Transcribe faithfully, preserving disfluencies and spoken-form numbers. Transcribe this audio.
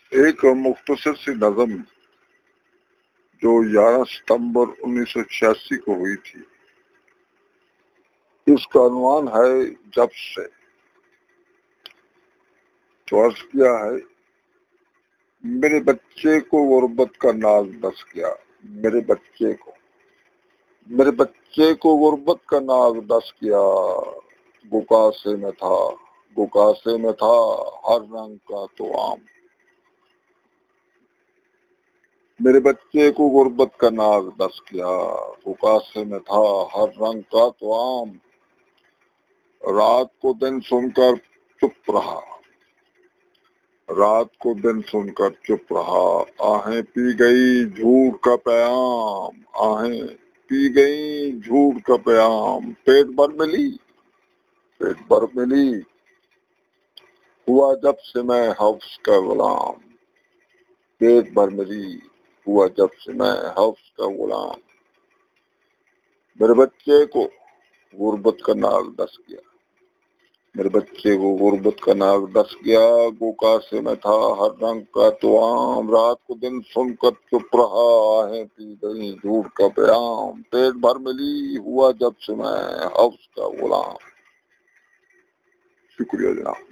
ایک مختصر سی نظم جو گیارہ ستمبر انیس سو چھیاسی کو ہوئی تھی، اس کا عنوان ہے جب سے۔ تو عرض کیا ہے، میرے بچے کو غربت کا ناز ڈس گیا، میرے بچے کو میرے بچے کو غربت کا ناز ڈس گیا، گکاسے میں تھا گکاسے میں تھا ہر رنگ کا تو عام۔ میرے بچے کو غربت کا ناز ڈس گیا، گکاسے میں تھا ہر رنگ کا تو عام۔ رات کو دن سن کر چپ رہا رات کو دن سن کر چپ رہا آہیں پی گئی جھوٹ کا پیام، آہیں پی گئی جھوٹ کا پیام۔ پیٹ بھر ملی پیٹ بھر ملی ہوا جب سے میں حوث کا غلام، پیٹ بھر ملی ہوا جب سے میں حوث کا غلام۔ میرے بچے کو غربت کا ناز ڈس گیا میرے بچے کو غربت کا ناز ڈس گیا، گوکاسے میں تھا ہر رنگ کا تو عام۔ رات کو دن سن کر چپ رہا آہیں پی گئی جھوٹ کا پیام، پیٹ بھر ملی ہوا جب سے میں حوث کا غلام۔ شکریہ جناب۔